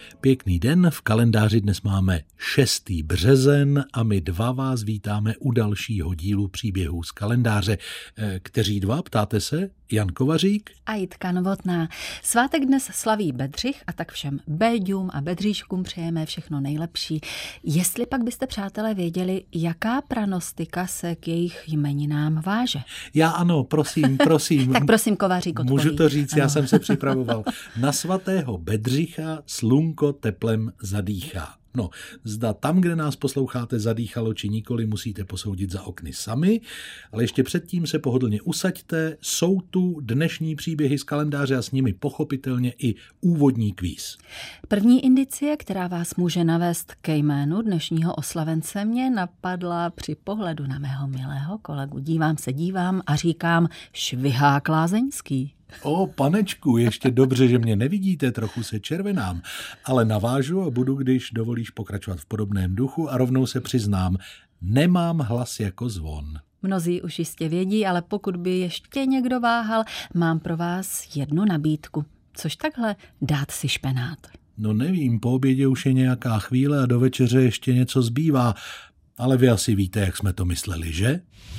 Pěkný den, v kalendáři dnes máme 6. březen a my dva vás vítáme u dalšího dílu příběhů z kalendáře. Kteří dva, ptáte se? Jan Kovařík a Jitka Novotná. Svátek dnes slaví Bedřich a tak všem Béďům a Bedříškům přejeme všechno nejlepší. Jestli pak byste, přátelé, věděli, jaká pranostika se k jejich jmeninám váže? Já ano, prosím. Tak prosím, Kovařík odpoví. Můžu to říct, ano. Já jsem se připravoval. Na svatého Bedřicha slunko teplem zadýchá. No, zda tam, kde nás posloucháte, zadýchalo či nikoli, musíte posoudit za okny sami, ale ještě předtím se pohodlně usaďte, jsou tu dnešní příběhy z kalendáře a s nimi pochopitelně i úvodní kvíz. První indicie, která vás může navést ke jménu dnešního oslavence, mě napadla při pohledu na mého milého kolegu. Dívám a říkám Švihák Lázeňský. O, panečku, ještě dobře, že mě nevidíte, trochu se červenám, ale navážu a budu, když dovolíš, pokračovat v podobném duchu a rovnou se přiznám, nemám hlas jako zvon. Mnozí už jistě vědí, ale pokud by ještě někdo váhal, mám pro vás jednu nabídku. Což takhle dát si špenát. No nevím, po obědě už je nějaká chvíle a do večeře ještě něco zbývá, ale vy asi víte, jak jsme to mysleli, že?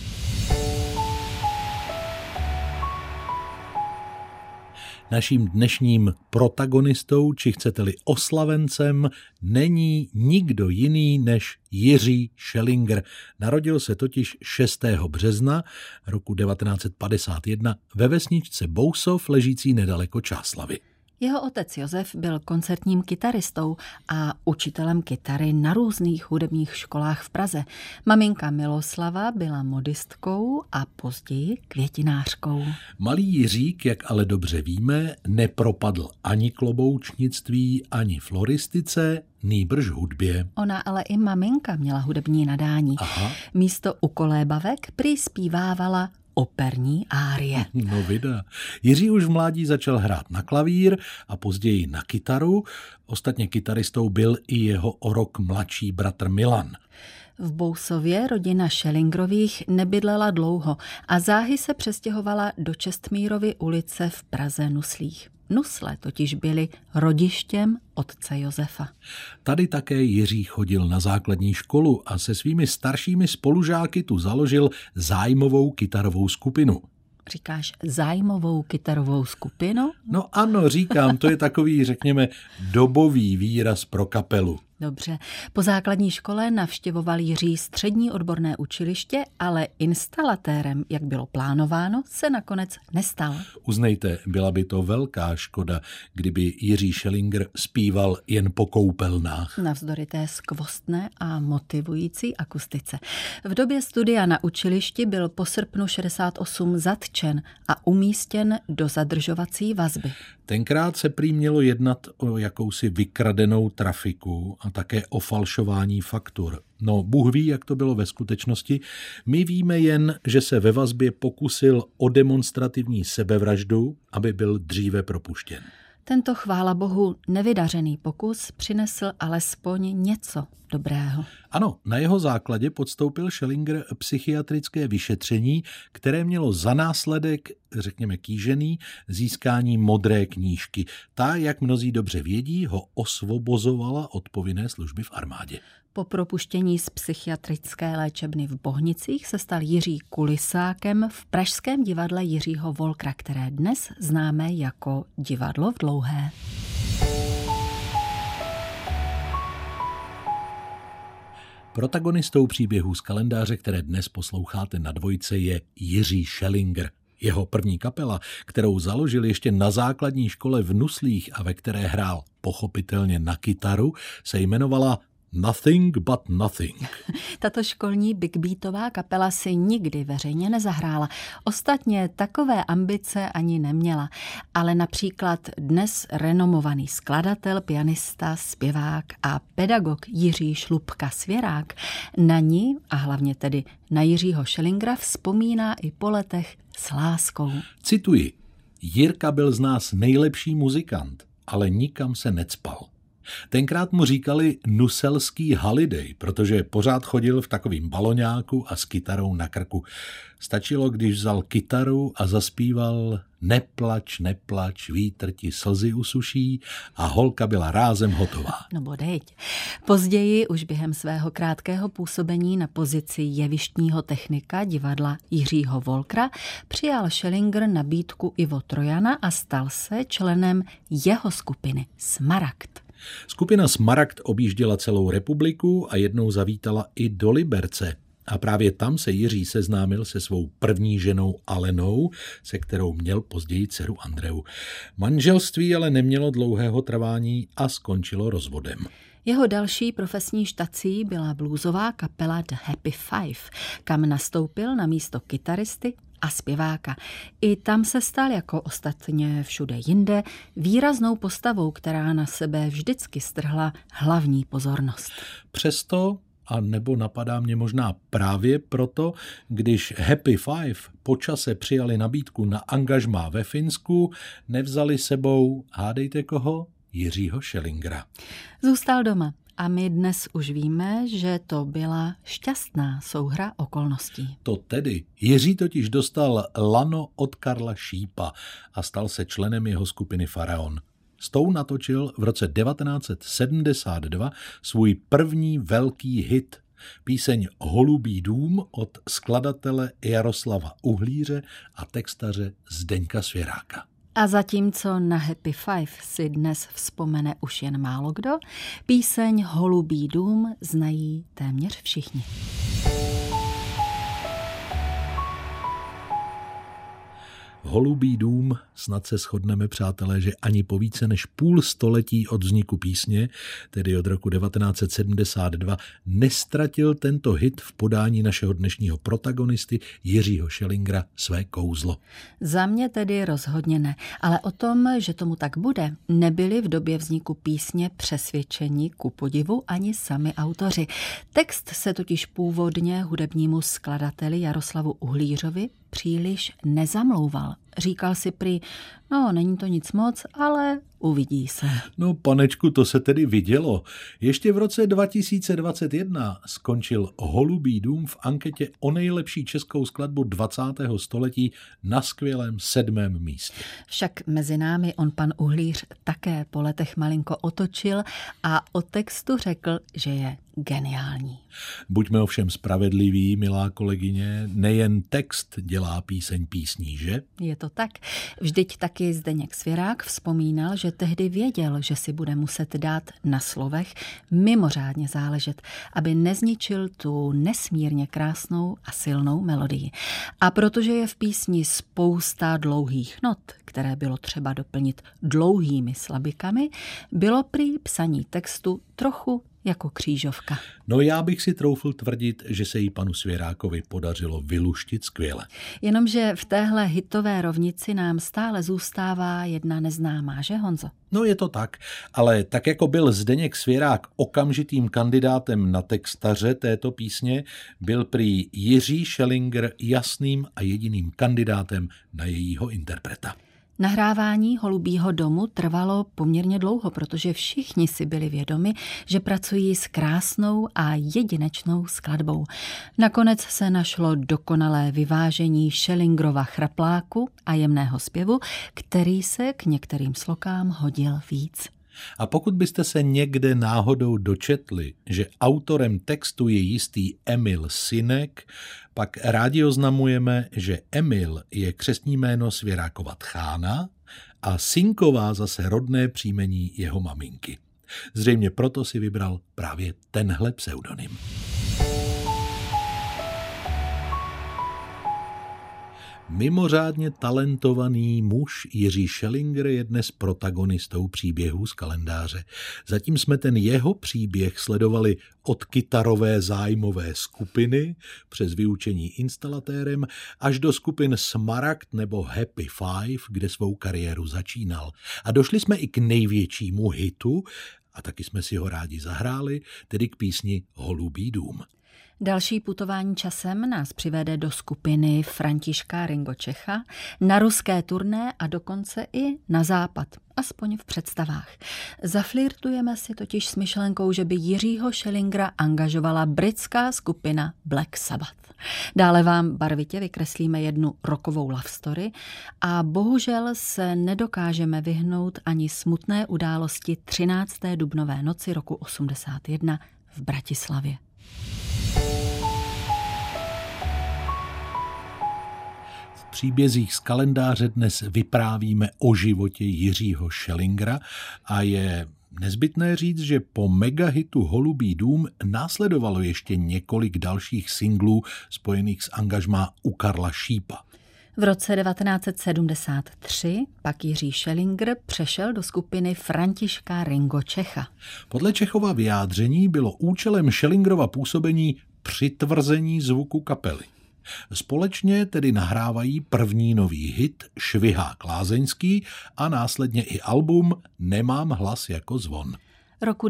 Naším dnešním protagonistou, či chcete-li oslavencem, není nikdo jiný než Jiří Schellinger. Narodil se totiž 6. března roku 1951 ve vesničce Bousov, ležící nedaleko Čáslavi. Jeho otec Josef byl koncertním kytaristou a učitelem kytary na různých hudebních školách v Praze. Maminka Miloslava byla modistkou a později květinářkou. Malý Jiřík, jak ale dobře víme, nepropadl ani kloboučnictví, ani floristice, nýbrž hudbě. Ona ale i maminka měla hudební nadání. Aha. Místo ukolébavek prý zpívávala operní árie. No vida. Jiří už v mládí začal hrát na klavír a později na kytaru. Ostatně kytaristou byl i jeho o rok mladší bratr Milan. V Bousově rodina Schellingerových nebydlela dlouho a záhy se přestěhovala do Čestmírovy ulice v Praze Nuslích. Nusle totiž byly rodištěm otce Josefa. Tady také Jiří chodil na základní školu a se svými staršími spolužáky tu založil zájmovou kytarovou skupinu. Říkáš zájmovou kytarovou skupinu? No ano, říkám, to je takový, řekněme, dobový výraz pro kapelu. Dobře. Po základní škole navštěvoval Jiří střední odborné učiliště, ale instalatérem, jak bylo plánováno, se nakonec nestal. Uznejte, byla by to velká škoda, kdyby Jiří Schellinger zpíval jen po koupelnách. Navzdory té skvostné a motivující akustice. V době studia na učilišti byl po srpnu 68 zatčen a umístěn do zadržovací vazby. Tenkrát se prý mělo jednat o jakousi vykradenou trafiku a také o falšování faktur. No, Bůh ví, jak to bylo ve skutečnosti. My víme jen, že se ve vazbě pokusil o demonstrativní sebevraždu, aby byl dříve propuštěn. Tento, chvála Bohu, nevydařený pokus přinesl alespoň něco dobrého. Ano, na jeho základě podstoupil Schellinger psychiatrické vyšetření, které mělo za následek, řekněme kýžený, získání modré knížky. Ta, jak mnozí dobře vědí, ho osvobozovala od povinné služby v armádě. Po propuštění z psychiatrické léčebny v Bohnicích se stal Jiří kulisákem v pražském divadle Jiřího Wolkera, které dnes známe jako Divadlo v Dlouhé. Protagonistou příběhů z kalendáře, které dnes posloucháte na Dvojce, je Jiří Schellinger. Jeho první kapela, kterou založil ještě na základní škole v Nuslích a ve které hrál pochopitelně na kytaru, se jmenovala Nothing but Nothing. Tato školní big beatová kapela si nikdy veřejně nezahrála. Ostatně takové ambice ani neměla. Ale například dnes renomovaný skladatel, pianista, zpěvák a pedagog Jiří Šlupka-Svěrák na ní, a hlavně tedy na Jiřího Schellingera, vzpomíná i po letech s láskou. Cituji: Jirka byl z nás nejlepší muzikant, ale nikam se necpal. Tenkrát mu říkali nuselský holiday, protože pořád chodil v takovým baloňáku a s kytarou na krku. Stačilo, když vzal kytaru a zaspíval Neplač, neplač, vítr ti slzy usuší a holka byla rázem hotová. No bodejť. Později, už během svého krátkého působení na pozici jevištního technika divadla Jiřího Wolkera, přijal Schellinger nabídku Ivo Trojana a stal se členem jeho skupiny Smaragd. Skupina Smaragd objížděla celou republiku a jednou zavítala i do Liberce. A právě tam se Jiří seznámil se svou první ženou Alenou, se kterou měl později dceru Andreu. Manželství ale nemělo dlouhého trvání a skončilo rozvodem. Jeho další profesní štací byla bluesová kapela The Happy Five, kam nastoupil na místo kytaristy a zpěváka. I tam se stal, jako ostatně všude jinde, výraznou postavou, která na sebe vždycky strhla hlavní pozornost. Přesto, a nebo napadá mě možná právě proto, když Happy Five po čase přijali nabídku na angažmá ve Finsku, nevzali sebou, hádejte koho? Jiřího Schellingera. Zůstal doma a my dnes už víme, že to byla šťastná souhra okolností. To tedy. Jiří totiž dostal lano od Karla Šípa a stal se členem jeho skupiny Faraon. S tou natočil v roce 1972 svůj první velký hit, píseň Holubý dům od skladatele Jaroslava Uhlíře a textaře Zdeňka Svěráka. A zatímco na Happy Five si dnes vzpomene už jen málo kdo, píseň Holubý dům znají téměř všichni. Holubý dům, snad se shodneme, přátelé, že ani po více než půl století od vzniku písně, tedy od roku 1972, nestratil tento hit v podání našeho dnešního protagonisty Jiřího Schellingera své kouzlo. Za mě tedy rozhodně ne, ale o tom, že tomu tak bude, nebyli v době vzniku písně přesvědčeni ku podivu ani sami autoři. Text se totiž původně hudebnímu skladateli Jaroslavu Uhlířovi příliš nezamlouval. Říkal si prý, no není to nic moc, ale uvidí se. No panečku, to se tedy vidělo. Ještě v roce 2021 skončil Holubý dům v anketě o nejlepší českou skladbu 20. století na skvělém 7. místě. Však mezi námi on pan Uhlíř také po letech malinko otočil a o textu řekl, že je geniální. Buďme ovšem spravedliví, milá kolegyně, nejen text dělá píseň písní, že? Je to tak. Vždyť taky Zdeněk Svěrák vzpomínal, že tehdy věděl, že si bude muset dát na slovech mimořádně záležet, aby nezničil tu nesmírně krásnou a silnou melodii. A protože je v písni spousta dlouhých not, které bylo třeba doplnit dlouhými slabikami, bylo prý psaní textu trochu jako křížovka. No já bych si troufl tvrdit, že se jí panu Svěrákovi podařilo vyluštit skvěle. Jenomže v téhle hitové rovnici nám stále zůstává jedna neznámá, že Honzo? No je to tak, ale tak jako byl Zdeněk Svěrák okamžitým kandidátem na textaře této písně, byl prý Jiří Schellinger jasným a jediným kandidátem na jejího interpreta. Nahrávání Holubího domu trvalo poměrně dlouho, protože všichni si byli vědomi, že pracují s krásnou a jedinečnou skladbou. Nakonec se našlo dokonalé vyvážení Schellingerova chrapláku a jemného zpěvu, který se k některým slokám hodil víc. A pokud byste se někde náhodou dočetli, že autorem textu je jistý Emil Sinek, pak rádi oznamujeme, že Emil je křestní jméno Svěrákova tchána a Sinková zase rodné příjmení jeho maminky. Zřejmě proto si vybral právě tenhle pseudonym. Mimořádně talentovaný muž Jiří Schellinger je dnes protagonistou příběhů z kalendáře. Zatím jsme ten jeho příběh sledovali od kytarové zájmové skupiny přes vyučení instalatérem až do skupin Smaragd nebo Happy Five, kde svou kariéru začínal. A došli jsme i k největšímu hitu, a taky jsme si ho rádi zahráli, tedy k písni Holubý dům. Další putování časem nás přivede do skupiny Františka Ringo Čecha, na ruské turné a dokonce i na západ, aspoň v představách. Zaflirtujeme si totiž s myšlenkou, že by Jiřího Schillingera angažovala britská skupina Black Sabbath. Dále vám barvitě vykreslíme jednu rockovou love story a bohužel se nedokážeme vyhnout ani smutné události 13. dubnové noci roku 81 v Bratislavě. V příbězích z kalendáře dnes vyprávíme o životě Jiřího Schillingera a je nezbytné říct, že po megahitu Holubý dům následovalo ještě několik dalších singlů spojených s angažmá u Karla Šípa. V roce 1973 pak Jiří Schellinger přešel do skupiny Františka Ringo Čecha. Podle Čechova vyjádření bylo účelem Schillingerova působení přitvrzení zvuku kapely. Společně tedy nahrávají první nový hit Švihák lázeňský a následně i album Nemám hlas jako zvon. Roku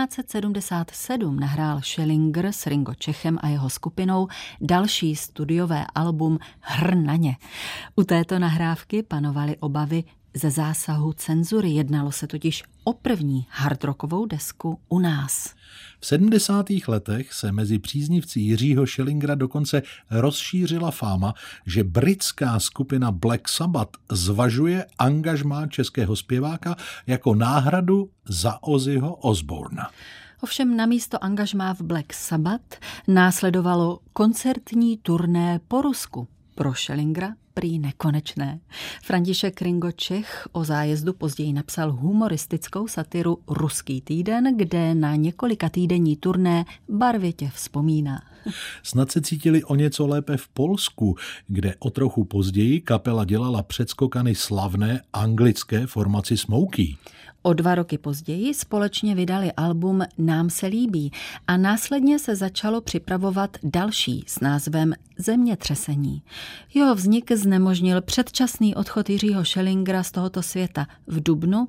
1977 nahrál Schellinger s Ringo Čechem a jeho skupinou další studiové album Hr na ně. U této nahrávky panovaly obavy ze zásahu cenzury. Jednalo se totiž o první hardrockovou desku u nás. V 70. letech se mezi příznivci Jiřího Schillingera dokonce rozšířila fáma, že britská skupina Black Sabbath zvažuje angažmá českého zpěváka jako náhradu za Ozzyho Osbourna. Ovšem namísto angažmá v Black Sabbath následovalo koncertní turné po Rusku. Pro Schillingera prý nekonečné. František Ringo Čech o zájezdu později napsal humoristickou satiru Ruský týden, kde na několika týdenní turné barvitě vzpomíná. Snad se cítili o něco lépe v Polsku, kde o trochu později kapela dělala předskokany slavné anglické formaci Smokey. O 2 roky později společně vydali album Nám se líbí a následně se začalo připravovat další s názvem Zemětřesení. Jeho vznik znemožnil předčasný odchod Jiřího Schillingera z tohoto světa v dubnu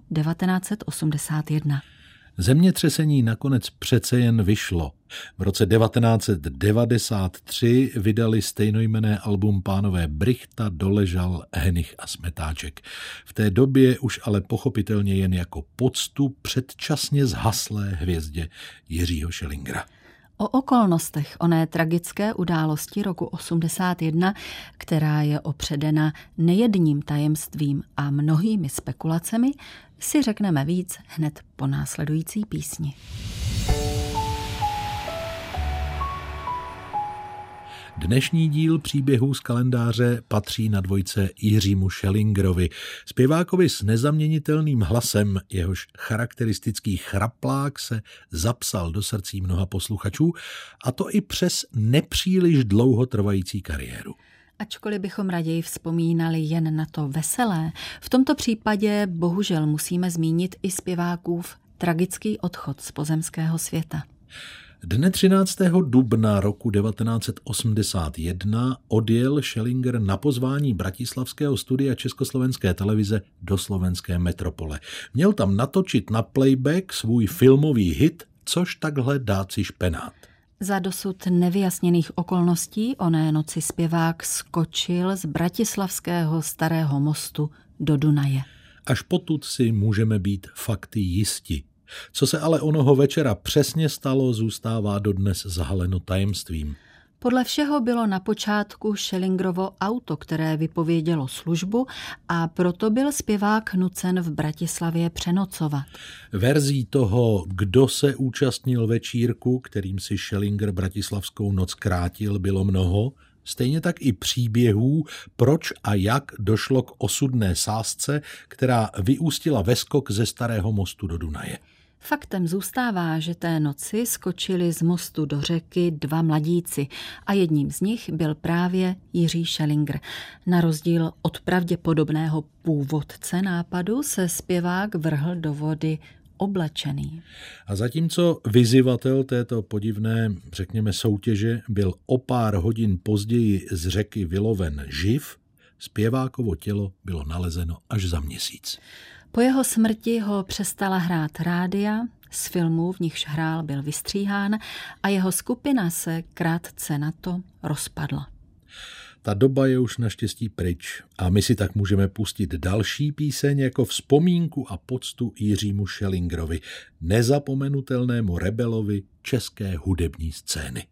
1981. Zemětřesení nakonec přece jen vyšlo. V roce 1993 vydali stejnojmenné album pánové Brychta, Doležal, Henich a Smetáček. V té době už ale pochopitelně jen jako poctu předčasně zhaslé hvězdě Jiřího Schillingera. O okolnostech oné tragické události roku 81, která je opředena nejedním tajemstvím a mnohými spekulacemi, si řekneme víc hned po následující písni. Dnešní díl příběhů z kalendáře patří na dvojce Jiřímu Schillingerovi, zpěvákovi s nezaměnitelným hlasem, jehož charakteristický chraplák se zapsal do srdcí mnoha posluchačů, a to i přes nepříliš dlouhotrvající kariéru. Ačkoliv bychom raději vzpomínali jen na to veselé, v tomto případě bohužel musíme zmínit i zpěvákův tragický odchod z pozemského světa. Dne 13. dubna roku 1981 odjel Schillinger na pozvání bratislavského studia Československé televize do slovenské metropole. Měl tam natočit na playback svůj filmový hit Což takhle dát si špenát. Za dosud nevyjasněných okolností oné noci zpěvák skočil z bratislavského Starého mostu do Dunaje. Až potud si můžeme být fakty jisti. Co se ale onoho večera přesně stalo, zůstává dodnes zahaleno tajemstvím. Podle všeho bylo na počátku Schillingerovo auto, které vypovědělo službu, a proto byl zpěvák nucen v Bratislavě přenocovat. Verzí toho, kdo se účastnil večírku, kterým si Schillinger bratislavskou noc krátil, bylo mnoho. Stejně tak i příběhů, proč a jak došlo k osudné sázce, která vyústila ve skok ze Starého mostu do Dunaje. Faktem zůstává, že té noci skočili z mostu do řeky 2 mladíci a jedním z nich byl právě Jiří Schillinger. Na rozdíl od pravděpodobného původce nápadu se zpěvák vrhl do vody oblečený. A zatímco vyzývatel této podivné, řekněme, soutěže byl o pár hodin později z řeky vyloven živ, zpěvákovo tělo bylo nalezeno až za měsíc. Po jeho smrti ho přestala hrát rádia, Z filmů, v nichž hrál, byl vystříhán a jeho skupina se krátce na to rozpadla. Ta doba je už naštěstí pryč a my si tak můžeme pustit další píseň jako vzpomínku a poctu Jiřímu Schellingerovi, nezapomenutelnému rebelovi české hudební scény.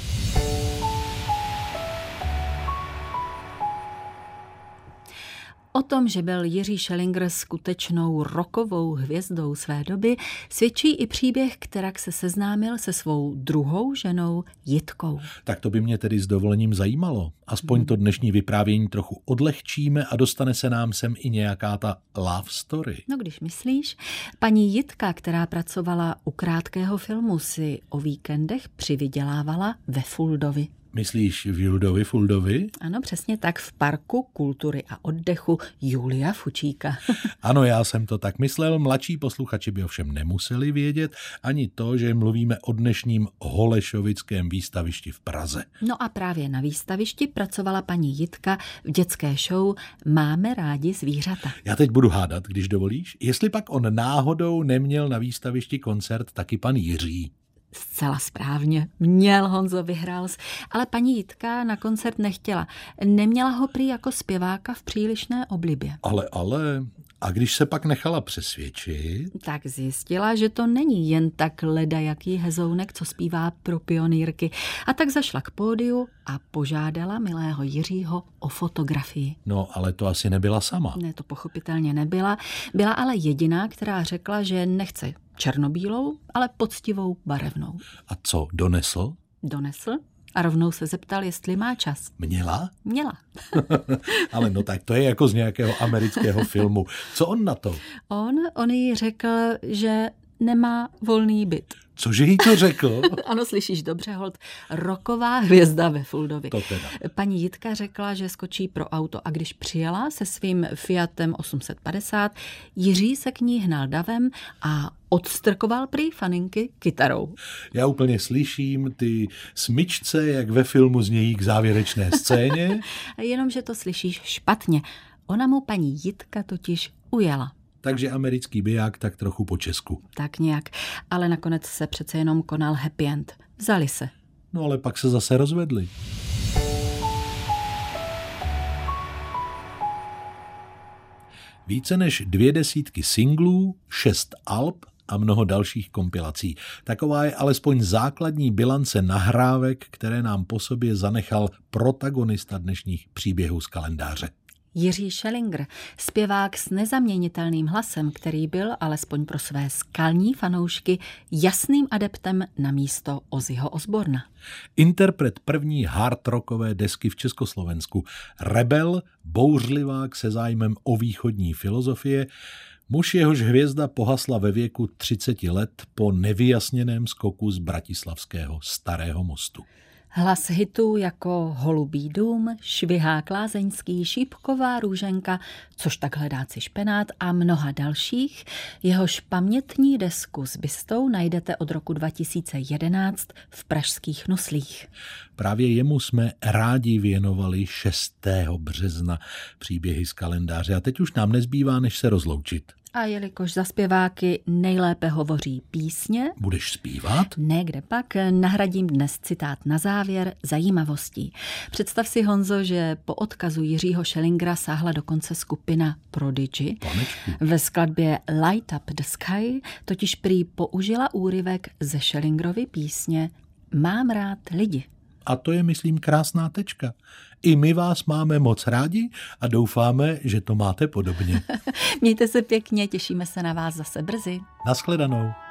O tom, že byl Jiří Schellinger skutečnou rockovou hvězdou své doby, svědčí i příběh, kterak se seznámil se svou druhou ženou Jitkou. Tak to by mě tedy s dovolením zajímalo. Aspoň to dnešní vyprávění trochu odlehčíme a dostane se nám sem i nějaká ta love story. No když myslíš, paní Jitka, která pracovala u Krátkého filmu, si o víkendech přivydělávala ve Fuldovi. Myslíš v Juldovi Fuldovi? Ano, přesně tak, v Parku kultury a oddechu Julia Fučíka. Ano, já jsem to tak myslel, mladší posluchači by ovšem nemuseli vědět ani to, že mluvíme o dnešním Holešovickém výstavišti v Praze. No a právě na výstavišti pracovala paní Jitka v dětské show Máme rádi zvířata. Já teď budu hádat, když dovolíš, jestli pak on náhodou neměl na výstavišti koncert taky pan Jiří. Zcela správně. Měl, Honzo, vyhrál, ale paní Jitka na koncert nechtěla. Neměla ho prý jako zpěváka v přílišné oblibě. Ale, a když se pak nechala přesvědčit? Tak zjistila, že to není jen tak ledajaký hezounek, co zpívá pro pionýrky. A tak zašla k pódiu a požádala milého Jiřího o fotografii. No, ale to asi nebyla sama. Ne, to pochopitelně nebyla. Byla ale jediná, která řekla, že nechce černobílou, ale poctivou barevnou. A co, donesl? Donesl a rovnou se zeptal, jestli má čas. Měla? Měla. Ale no tak to je jako z nějakého amerického filmu. Co on na to? On jí řekl, že nemá volný byt. Cože jí to řekl? Ano, slyšíš dobře, holt. Rocková hvězda ve Fuldovi. To teda. Paní Jitka řekla, že skočí pro auto a když přijela se svým Fiatem 850, Jiří se k ní hnal davem a odstrkoval prý faninky kytarou. Já úplně slyším ty smyčce, jak ve filmu znějí k závěrečné scéně. Jenomže to slyšíš špatně. Ona mu paní Jitka totiž ujela. Takže americký biják tak trochu po česku. Tak nějak, ale nakonec se přece jenom konal happy end. Vzali se. No ale pak se zase rozvedli. Více než 20 singlů, 6 alb a mnoho dalších kompilací. Taková je alespoň základní bilance nahrávek, které nám po sobě zanechal protagonista dnešních příběhů z kalendáře. Jiří Schellinger, zpěvák s nezaměnitelným hlasem, který byl, alespoň pro své skalní fanoušky, jasným adeptem na místo Ozzyho Osborna. Interpret první hard rockové desky v Československu, rebel, bouřlivák se zájmem o východní filozofie, muž jehož hvězda pohasla ve věku 30 let po nevyjasněném skoku z bratislavského Starého mostu. Hlas hitů jako Holubý dům, Švihák lázeňský, Šípková růženka, Což tak hledáci špenát a mnoha dalších, jehož pamětní desku s bistou najdete od roku 2011 v pražských Noslích. Právě jemu jsme rádi věnovali 6. března příběhy z kalendáře a teď už nám nezbývá, než se rozloučit. A jelikož za zpěváky nejlépe hovoří písně... Budeš zpívat? Ne, kde pak, nahradím dnes citát na závěr zajímavostí. Představ si, Honzo, že po odkazu Jiřího Schellingera sáhla dokonce skupina Prodigy. Panečku. Ve skladbě Light Up the Sky totiž prý použila úryvek ze Schellingerovy písně Mám rád lidi. A to je, myslím, krásná tečka. I my vás máme moc rádi a doufáme, že to máte podobně. Mějte se pěkně, těšíme se na vás zase brzy. Naschledanou.